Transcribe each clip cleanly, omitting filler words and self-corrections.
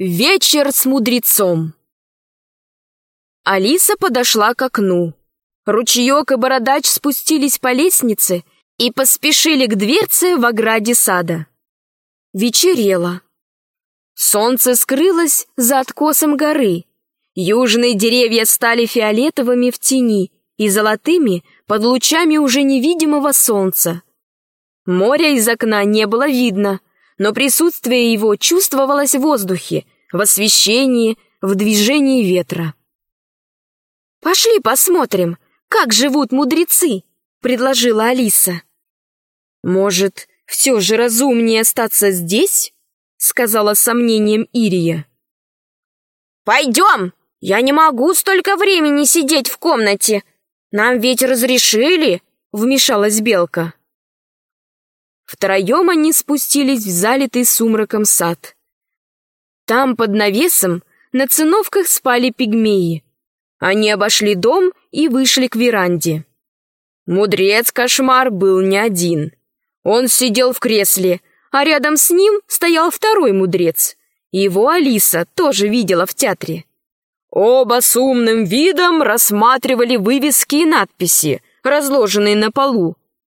Вечер с мудрецом. Алиса подошла к окну. Ручеек и бородач спустились по лестнице и поспешили к дверце в ограде сада. Вечерело. Солнце скрылось за откосом горы. Южные деревья стали фиолетовыми в тени и золотыми под лучами уже невидимого солнца. Моря из окна не было видно, но присутствие его чувствовалось в воздухе, в освещении, в движении ветра. «Пошли посмотрим, как живут мудрецы», — предложила Алиса. «Может, все же разумнее остаться здесь?» — сказала с сомнением Ирия. «Пойдем! Я не могу столько времени сидеть в комнате. Нам ведь разрешили», — вмешалась Белка. Втроем они спустились в залитый сумраком сад. Там, под навесом, на циновках спали пигмеи. Они обошли дом и вышли к веранде. Мудрец-кошмар был не один. Он сидел в кресле, а рядом с ним стоял второй мудрец. Его Алиса тоже видела в театре. Оба с умным видом рассматривали вывески и надписи, разложенные на полу.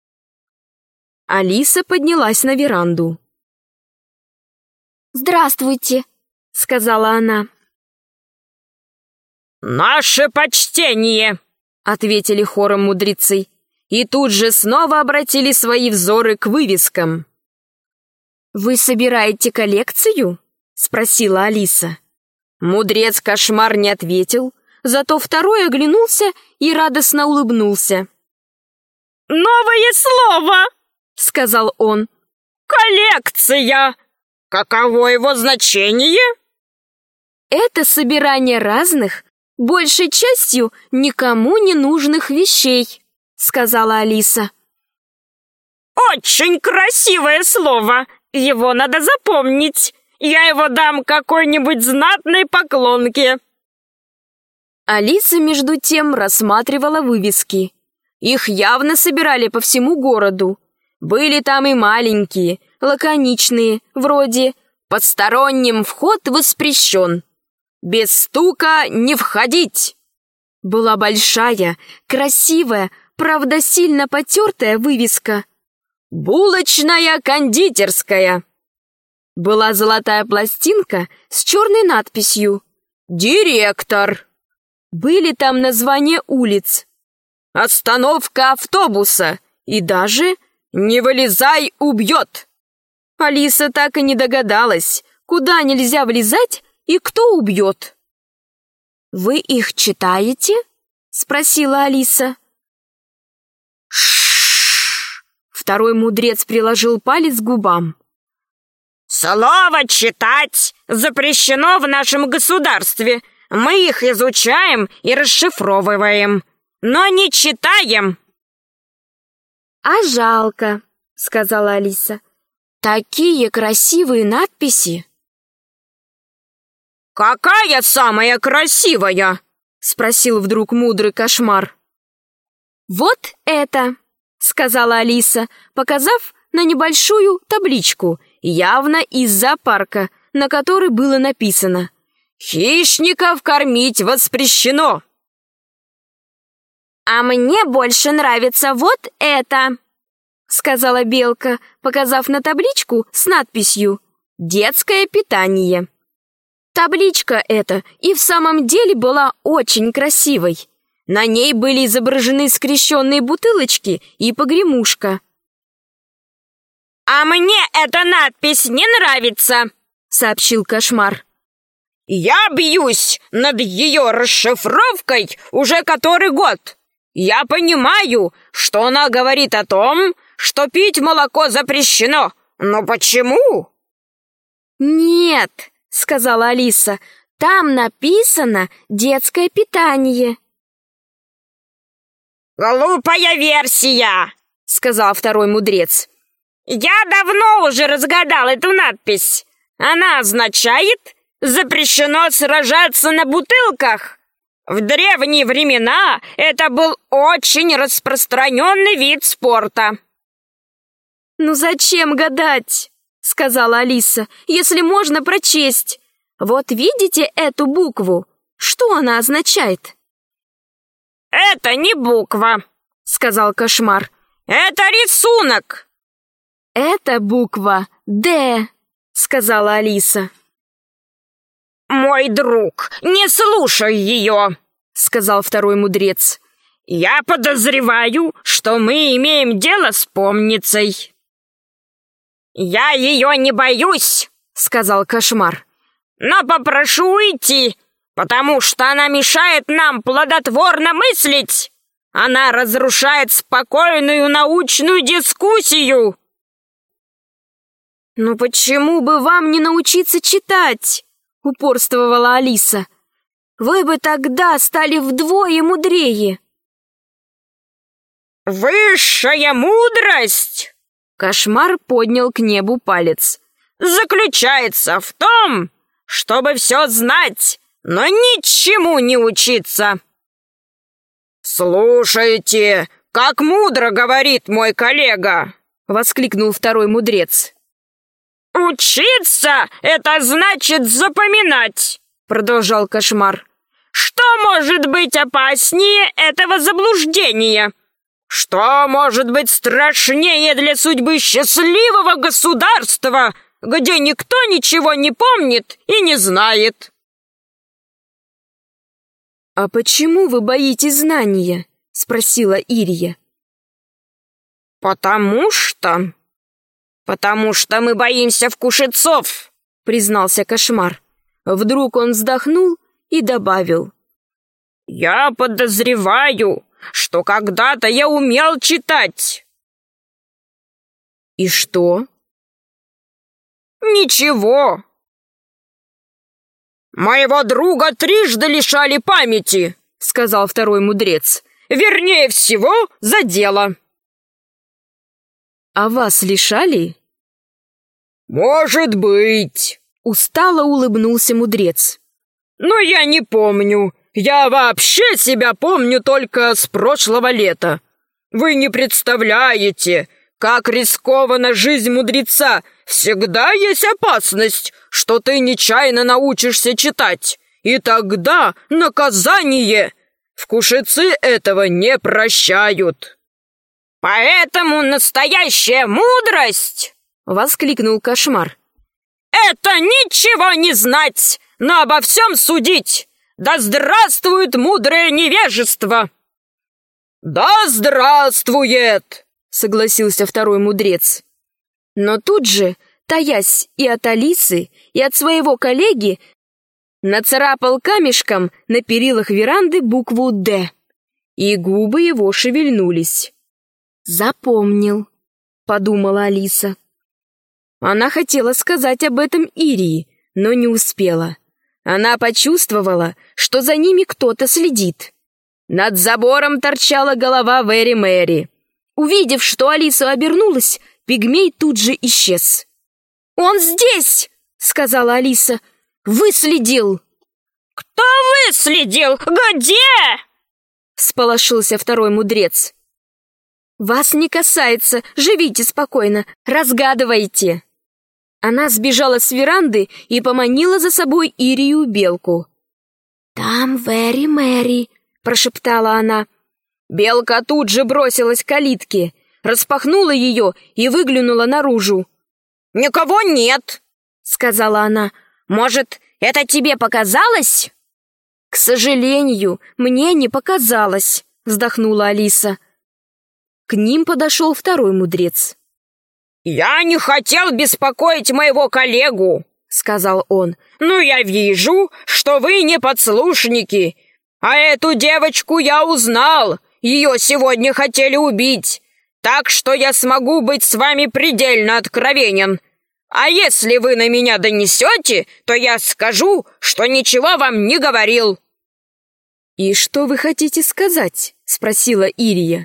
Алиса поднялась на веранду. «Здравствуйте», — сказала она. «Наше почтение!» — ответили хором мудрецы, и тут же снова обратили свои взоры к вывескам. «Вы собираете коллекцию?» — спросила Алиса. Мудрец-кошмар не ответил, зато второй оглянулся и радостно улыбнулся. «Новое слово!» — сказал он. «Коллекция! Каково его значение?» «Это собирание разных, большей частью никому не нужных вещей», — сказала Алиса. «Очень красивое слово! Его надо запомнить! Я его дам какой-нибудь знатной поклонке!» Алиса, между тем, рассматривала вывески. Их явно собирали по всему городу. Были там и маленькие, лаконичные, вроде «Посторонним вход воспрещен», «Без стука не входить». Была большая, красивая, правда сильно потертая вывеска «Булочная кондитерская». Была золотая пластинка с черной надписью «Директор». Были там названия улиц, «Остановка автобуса» и даже «Не вылезай, убьет». Алиса так и не догадалась, куда нельзя влезать и кто убьет. «Вы их читаете?» — спросила Алиса. «Ш-ш-ш!» Второй мудрец приложил палец к губам. «Слово читать запрещено в нашем государстве. Мы их изучаем и расшифровываем, но не читаем». «А жалко», — сказала Алиса. «Такие красивые надписи». «Какая самая красивая?» — спросил вдруг мудрый кошмар. «Вот это», — сказала Алиса, показав на небольшую табличку, явно из зоопарка, на которой было написано «Хищников кормить воспрещено». «А мне больше нравится вот это», — сказала Белка, показав на табличку с надписью «Детское питание». Табличка эта и в самом деле была очень красивой. На ней были изображены скрещенные бутылочки и погремушка. «А мне эта надпись не нравится», — сообщил кошмар. «Я бьюсь над ее расшифровкой уже который год. Я понимаю, что она говорит о том, что пить молоко запрещено. Но почему?» «Нет», — сказала Алиса, — «там написано детское питание». «Глупая версия», — сказал второй мудрец. «Я давно уже разгадал эту надпись. Она означает «запрещено сражаться на бутылках». В древние времена это был очень распространенный вид спорта». «Ну зачем гадать?» — сказала Алиса, — «если можно прочесть. Вот видите эту букву? Что она означает?» «Это не буква», — сказал Кошмар. «Это рисунок». «Это буква «Д», — сказала Алиса. «Мой друг, не слушай ее», — сказал второй мудрец. «Я подозреваю, что мы имеем дело с помницей». «Я ее не боюсь», — сказал Кошмар. «Но попрошу уйти, потому что она мешает нам плодотворно мыслить. Она разрушает спокойную научную дискуссию». «Ну почему бы вам не научиться читать?» — упорствовала Алиса. «Вы бы тогда стали вдвое мудрее». «Высшая мудрость!» — Кошмар поднял к небу палец. «Заключается в том, чтобы все знать, но ничему не учиться». «Слушайте, как мудро говорит мой коллега!» — воскликнул второй мудрец. «Учиться — это значит запоминать», — продолжал Кошмар. «Что может быть опаснее этого заблуждения? Что может быть страшнее для судьбы счастливого государства, где никто ничего не помнит и не знает?» «А почему вы боитесь знания?» — спросила Ирия. «Потому что мы боимся вкушецов», — признался Кошмар. Вдруг он вздохнул и добавил. «Я подозреваю, что когда-то я умел читать». «И что?» «Ничего. Моего друга трижды лишали памяти», — сказал второй мудрец. «Вернее всего, за дело». «А вас лишали?» «Может быть», — устало улыбнулся мудрец. «Но я не помню. Я вообще себя помню только с прошлого лета. Вы не представляете, как рискована жизнь мудреца. Всегда есть опасность, что ты нечаянно научишься читать, и тогда наказание. Вкушецы этого не прощают». «Поэтому настоящая мудрость!» — воскликнул Кошмар. «Это ничего не знать, но обо всем судить! Да здравствует мудрое невежество!» «Да здравствует!» — согласился второй мудрец. Но тут же, таясь и от Алисы, и от своего коллеги, нацарапал камешком на перилах веранды букву «Д», и губы его шевельнулись. «Запомнил», — подумала Алиса. Она хотела сказать об этом Ирии, но не успела. Она почувствовала, что за ними кто-то следит. Над забором торчала голова Вэри Мэри. Увидев, что Алиса обернулась, пигмей тут же исчез. «Он здесь!» — сказала Алиса. «Выследил!» «Кто выследил? Где?» — всполошился второй мудрец. «Вас не касается, живите спокойно, разгадывайте!» Она сбежала с веранды и поманила за собой Ирию Белку. «Там Вэри Мэри», — прошептала она. Белка тут же бросилась к калитке, распахнула ее и выглянула наружу. «Никого нет», — сказала она. «Может, это тебе показалось?» «К сожалению, мне не показалось», — вздохнула Алиса. К ним подошел второй мудрец. «Я не хотел беспокоить моего коллегу», — сказал он. «Но я вижу, что вы не подслушники. А эту девочку я узнал. Ее сегодня хотели убить. Так что я смогу быть с вами предельно откровенен. А если вы на меня донесете, то я скажу, что ничего вам не говорил». «И что вы хотите сказать?» — спросила Ирия.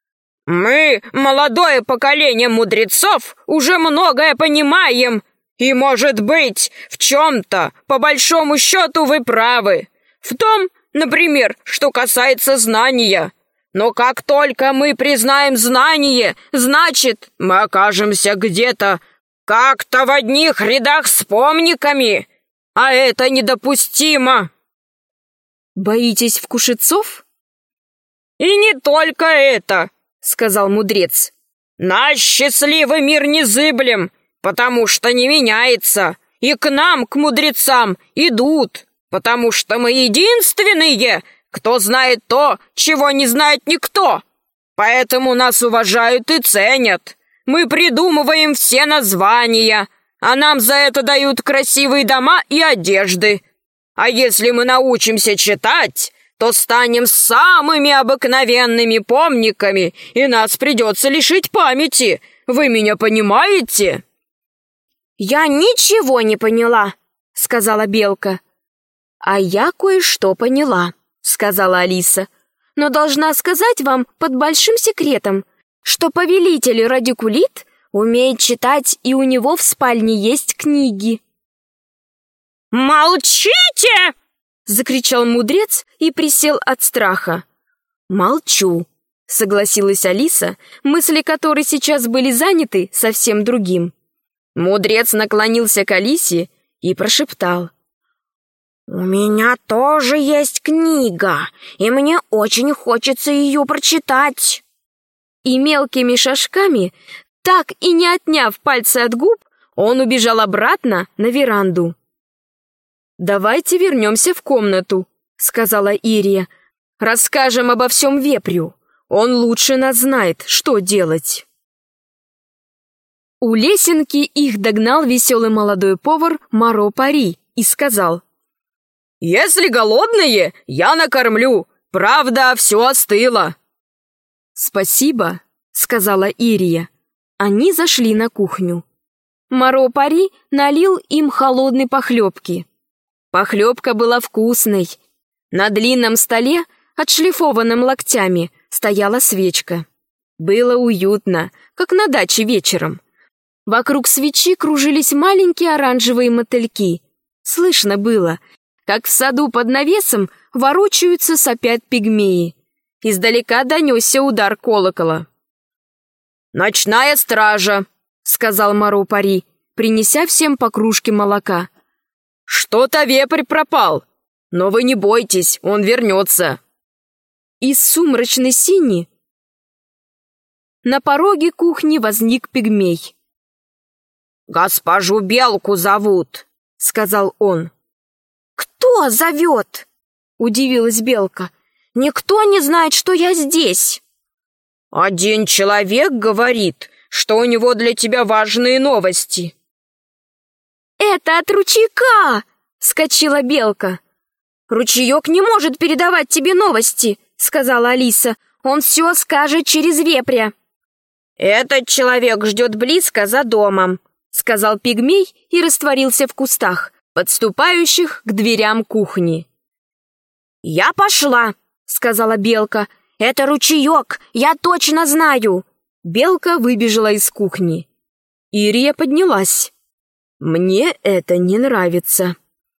«Мы, молодое поколение мудрецов, уже многое понимаем. И, может быть, в чем-то, по большому счету, вы правы. В том, например, что касается знания. Но как только мы признаем знание, значит, мы окажемся где-то как-то в одних рядах с помниками. А это недопустимо!» «Боитесь вкушецов?» «И не только это!» — сказал мудрец. «Наш счастливый мир незыблем, потому что не меняется, и к нам, к мудрецам, идут, потому что мы единственные, кто знает то, чего не знает никто. Поэтому нас уважают и ценят. Мы придумываем все названия, а нам за это дают красивые дома и одежды. А если мы научимся читать, то станем самыми обыкновенными помниками, и нас придется лишить памяти. Вы меня понимаете?» «Я ничего не поняла», — сказала Белка. «А я кое-что поняла», — сказала Алиса. «Но должна сказать вам под большим секретом, что повелитель Радикулит умеет читать, и у него в спальне есть книги». «Молчите!» — закричал мудрец и присел от страха. «Молчу», — согласилась Алиса, мысли которой сейчас были заняты совсем другим. Мудрец наклонился к Алисе и прошептал: «У меня тоже есть книга, и мне очень хочется ее прочитать». И мелкими шажками, так и не отняв пальцы от губ, он убежал обратно на веранду. «Давайте вернемся в комнату», — сказала Ирия. «Расскажем обо всем вепрю. Он лучше нас знает, что делать». У лесенки их догнал веселый молодой повар Маро Пари и сказал: «Если голодные, я накормлю. Правда, все остыло». «Спасибо», — сказала Ирия. Они зашли на кухню. Маро Пари налил им холодной похлебки. Похлебка была вкусной. На длинном столе, отшлифованном локтями, стояла свечка. Было уютно, как на даче вечером. Вокруг свечи кружились маленькие оранжевые мотыльки. Слышно было, как в саду под навесом ворочаются, сопят пигмеи. Издалека донесся удар колокола. «Ночная стража», — сказал Маро Пари, принеся всем по кружке молока. «Что-то вепрь пропал, но вы не бойтесь, он вернется». Из сумрачной сини на пороге кухни возник пигмей. «Госпожу Белку зовут», — сказал он. «Кто зовет?» — удивилась Белка. «Никто не знает, что я здесь». «Один человек говорит, что у него для тебя важные новости». «Это от ручейка!» — вскочила Белка. «Ручеек не может передавать тебе новости», — сказала Алиса. «Он все скажет через вепря». «Этот человек ждет близко за домом», — сказал пигмей и растворился в кустах, подступающих к дверям кухни. «Я пошла», — сказала Белка. «Это ручеек, я точно знаю». Белка выбежала из кухни. Ирия поднялась. «Мне это не нравится».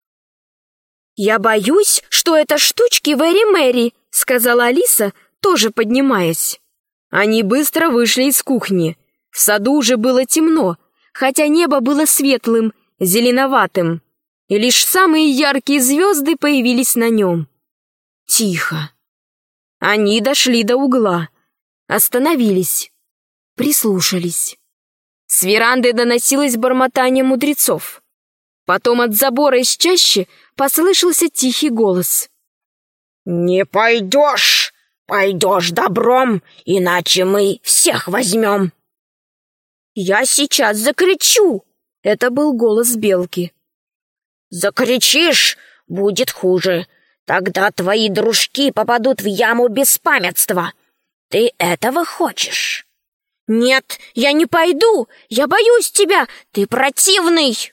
«Я боюсь, что это штучки Вэри-Мэри», — сказала Алиса, тоже поднимаясь. Они быстро вышли из кухни. В саду уже было темно, хотя небо было светлым, зеленоватым, и лишь самые яркие звезды появились на нем. Тихо. Они дошли до угла, остановились, прислушались. С веранды доносилось бормотание мудрецов. Потом от забора из чащи послышался тихий голос. «Не пойдешь, пойдешь добром, иначе мы всех возьмем». «Я сейчас закричу!» — это был голос Белки. «Закричишь, будет хуже. Тогда твои дружки попадут в яму беспамятства. Ты этого хочешь?» «Нет, я не пойду! Я боюсь тебя! Ты противный!»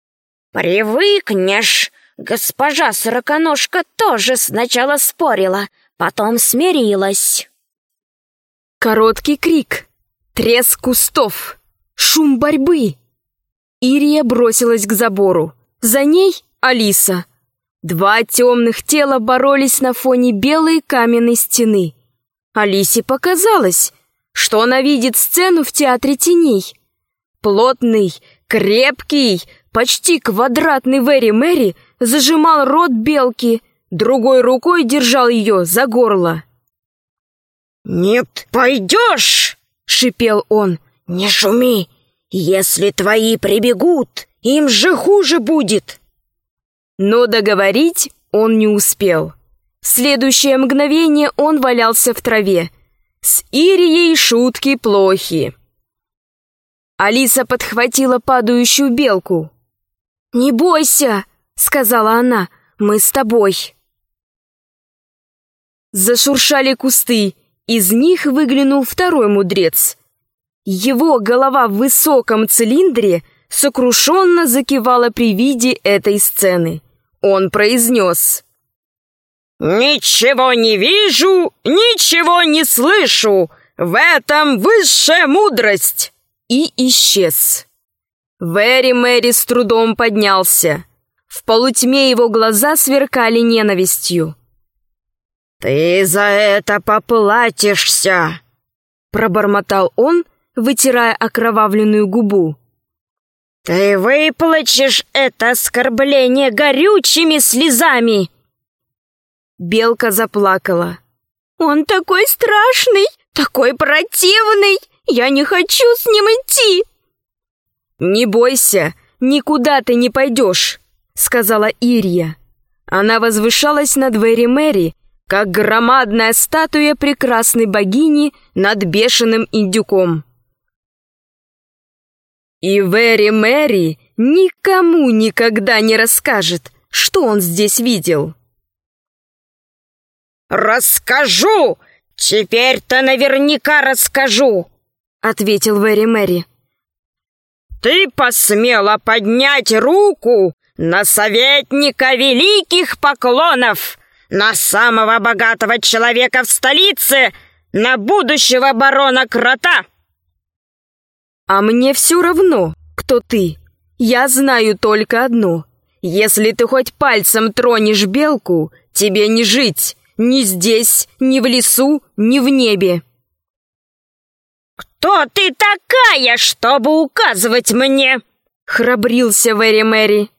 «Привыкнешь! Госпожа Сороконожка тоже сначала спорила, потом смирилась». Короткий крик, треск кустов, шум борьбы. Ирия бросилась к забору. За ней Алиса. Два темных тела боролись на фоне белой каменной стены. Алисе показалось, что она видит сцену в театре теней. Плотный, Крепкий, почти квадратный Вэри Мэри зажимал рот белки, другой рукой держал ее за горло. «Не пойдешь!» — шипел он. «Не шуми! Если твои прибегут, им же хуже будет!» Но договорить он не успел. В следующее мгновение он валялся в траве. С Ирией шутки плохи. Алиса подхватила падающую белку. «Не бойся!» — сказала она. «Мы с тобой!» Зашуршали кусты. Из них выглянул второй мудрец. Его голова в высоком цилиндре сокрушенно закивала при виде этой сцены. Он произнес: «Ничего не вижу, ничего не слышу! В этом высшая мудрость!» И исчез. Вэри Мэри с трудом поднялся. В полутьме его глаза сверкали ненавистью. «Ты за это поплатишься!» — пробормотал он, вытирая окровавленную губу. «Ты выплачешь это оскорбление горючими слезами!» Белка заплакала. «Он такой страшный, такой противный! Я не хочу с ним идти!» «Не бойся, никуда ты не пойдешь», — сказала Ирия. Она возвышалась над Вэри Мэри, как громадная статуя прекрасной богини над бешеным индюком. И Вэри Мэри никому никогда не расскажет, что он здесь видел. «Расскажу! Теперь-то наверняка расскажу!» — ответил Вэри Мэри. «Ты посмела поднять руку на советника великих поклонов, на самого богатого человека в столице, на будущего барона Крота!» «А мне все равно, кто ты. Я знаю только одно. Если ты хоть пальцем тронешь белку, тебе не жить ни здесь, ни в лесу, ни в небе». «Кто ты такая, чтобы указывать мне?» — храбрился Вэри Мэри.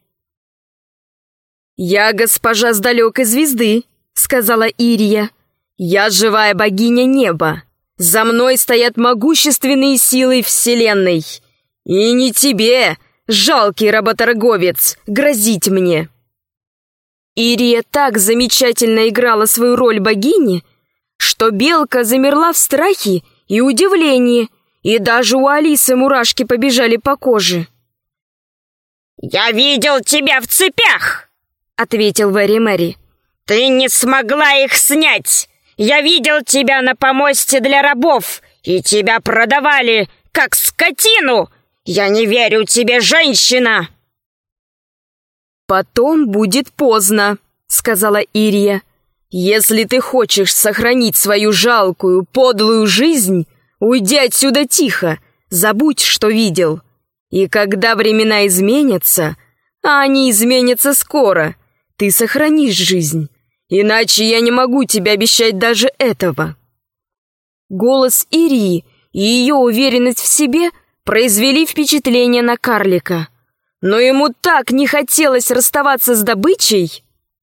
«Я госпожа с далекой звезды», — сказала Ирия. «Я живая богиня неба. За мной стоят могущественные силы вселенной. И не тебе, жалкий работорговец, грозить мне». Ирия так замечательно играла свою роль богини, что белка замерла в страхе и удивлении, и даже у Алисы мурашки побежали по коже. «Я видел тебя в цепях!» — ответил Вэри Мэри. «Ты не смогла их снять! Я видел тебя на помосте для рабов, и тебя продавали, как скотину! Я не верю тебе, женщина!» «Потом будет поздно», — сказала Ирия. «Если ты хочешь сохранить свою жалкую, подлую жизнь, уйди отсюда тихо, забудь, что видел. И когда времена изменятся, а они изменятся скоро, ты сохранишь жизнь, иначе я не могу тебе обещать даже этого». Голос Ирии и ее уверенность в себе произвели впечатление на карлика. Но ему так не хотелось расставаться с добычей.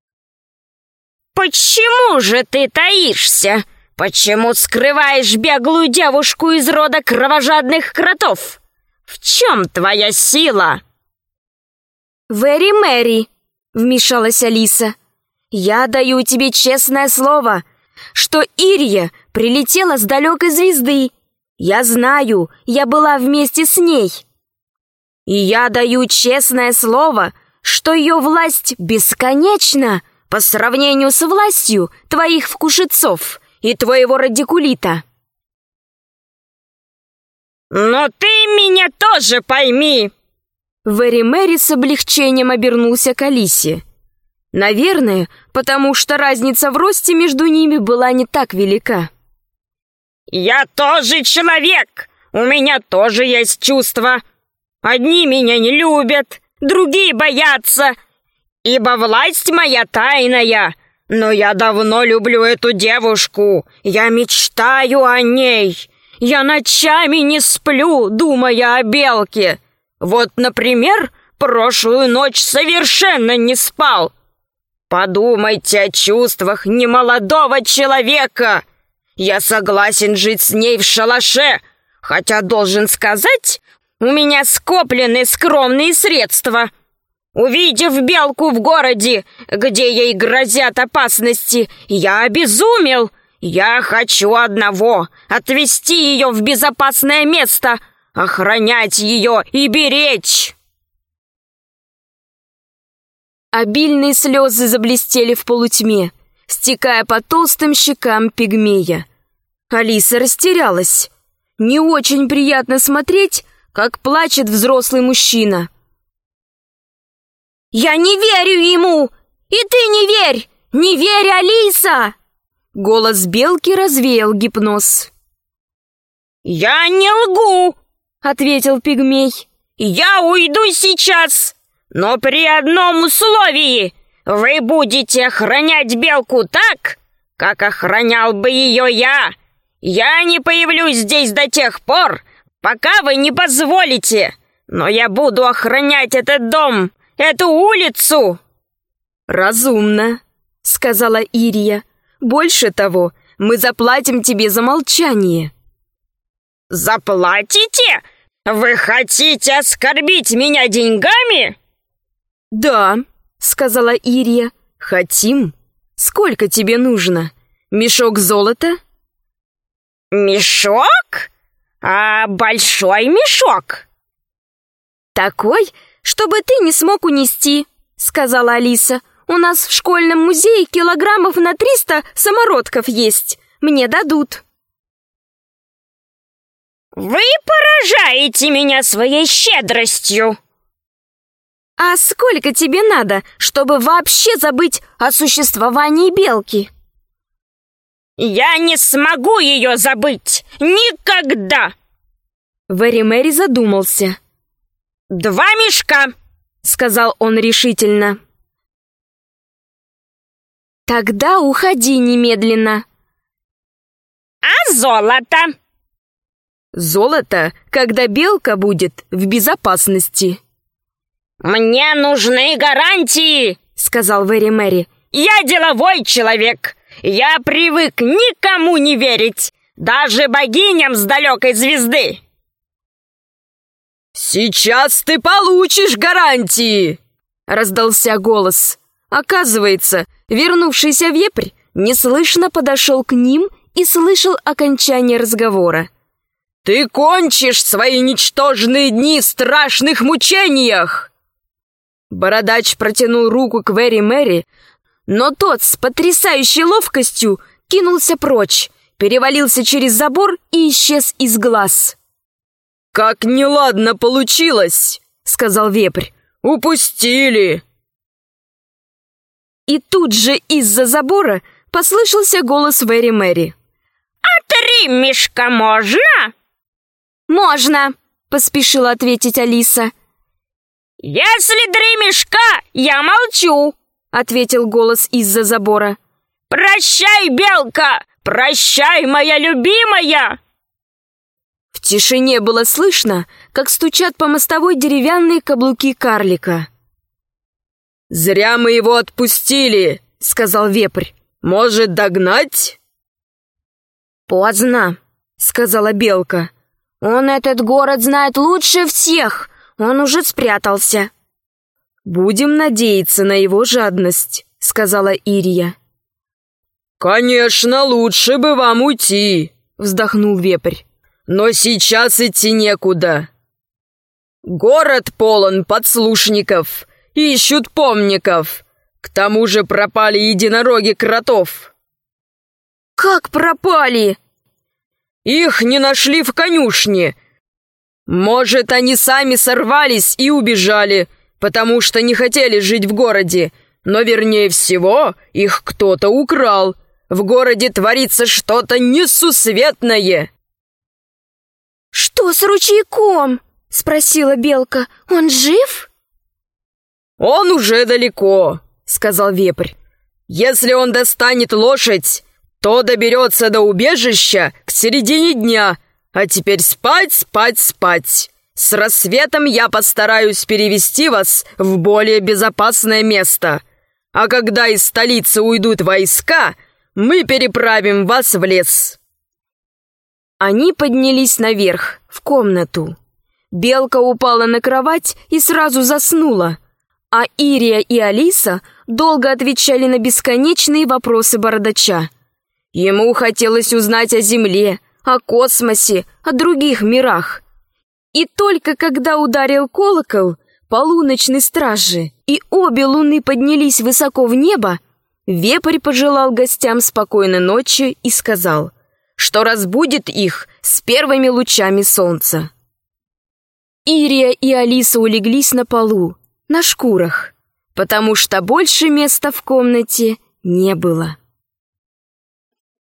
«Почему же ты таишься? Почему скрываешь беглую девушку из рода кровожадных кротов? В чем твоя сила?» «Вэри Мэри», — вмешалась Алиса, — «я даю тебе честное слово, что Ирия прилетела с далекой звезды. Я знаю, я была вместе с ней. И я даю честное слово, что ее власть бесконечна по сравнению с властью твоих вкушецов и твоего радикулита». «Но ты меня тоже пойми!» Вэри Мэри с облегчением обернулся к Алисе. Наверное, потому что разница в росте между ними была не так велика. «Я тоже человек! У меня тоже есть чувства! Одни меня не любят, другие боятся, ибо власть моя тайная. Но я давно люблю эту девушку, я мечтаю о ней. Я ночами не сплю, думая о белке. Вот, например, прошлую ночь совершенно не спал. Подумайте о чувствах немолодого человека. Я согласен жить с ней в шалаше, хотя, должен сказать, у меня скоплены скромные средства. Увидев белку в городе, где ей грозят опасности, я обезумел. Я хочу одного — отвезти ее в безопасное место, охранять ее и беречь. Обильные слезы заблестели в полутьме, стекая по толстым щекам пигмея. Алиса растерялась. Не очень приятно смотреть, как плачет взрослый мужчина. «Я не верю ему! И ты не верь! Не верь, Алиса!» Голос белки развеял гипноз. «Я не лгу!» — ответил пигмей. «Я уйду сейчас, но при одном условии. Вы будете охранять белку так, как охранял бы ее я. Я не появлюсь здесь до тех пор, пока вы не позволите, но я буду охранять этот дом, эту улицу!» «Разумно», — сказала Ирия. «Больше того, мы заплатим тебе за молчание». «Заплатите? Вы хотите оскорбить меня деньгами?» «Да», — сказала Ирия. «Хотим. Сколько тебе нужно? Мешок золота?» «Мешок? А большой мешок?» «Такой, чтобы ты не смог унести», — сказала Алиса. «У нас в школьном музее килограммов на 300 самородков есть. Мне дадут». «Вы поражаете меня своей щедростью!» «А сколько тебе надо, чтобы вообще забыть о существовании белки?» «Я не смогу ее забыть! Никогда!» Вэри-Мэри задумался. 2 мешка!» — сказал он решительно. «Тогда уходи немедленно». «А золото?» «Золото, когда белка будет в безопасности». «Мне нужны гарантии!» — сказал Вэри-Мэри. «Я деловой человек! Я привык никому не верить, даже богиням с далекой звезды!» «Сейчас ты получишь гарантии!» — раздался голос. Оказывается, вернувшийся вепрь неслышно подошел к ним и слышал окончание разговора. «Ты кончишь свои ничтожные дни в страшных мучениях!» Бородач протянул руку к Вэри-Мэри, но тот с потрясающей ловкостью кинулся прочь, перевалился через забор и исчез из глаз. «Как неладно получилось!» — сказал вепрь. «Упустили!» И тут же из-за забора послышался голос Вэри-Мэри. «А 3 мешка можно?» «Можно!» — поспешила ответить Алиса. «Если 3 мешка, я молчу!» — ответил голос из-за забора. «Прощай, белка! Прощай, моя любимая!» В тишине было слышно, как стучат по мостовой деревянные каблуки карлика. «Зря мы его отпустили», — сказал вепрь. «Может, догнать?» «Поздно», — сказала белка. «Он этот город знает лучше всех. Он уже спрятался». «Будем надеяться на его жадность», — сказала Ирия. «Конечно, лучше бы вам уйти», — вздохнул вепрь. «Но сейчас идти некуда. Город полон подслушников, ищут помников. К тому же пропали единороги кротов». «Как пропали?» «Их не нашли в конюшне. Может, они сами сорвались и убежали, потому что не хотели жить в городе, но, вернее всего, их кто-то украл. В городе творится что-то несусветное». «Что с ручейком?» — спросила белка. «Он жив?» «Он уже далеко», — сказал вепрь. «Если он достанет лошадь, то доберется до убежища к середине дня. А теперь спать, спать, спать. С рассветом я постараюсь перевести вас в более безопасное место. А когда из столицы уйдут войска, мы переправим вас в лес». Они поднялись наверх, в комнату. Белка упала на кровать и сразу заснула, а Ирия и Алиса долго отвечали на бесконечные вопросы бородача. Ему хотелось узнать о Земле, о космосе, о других мирах. И только когда ударил колокол полуночной стражи, и обе луны поднялись высоко в небо, вепрь пожелал гостям спокойной ночи и сказал, что разбудит их с первыми лучами солнца. Ирия и Алиса улеглись на полу, на шкурах, потому что больше места в комнате не было.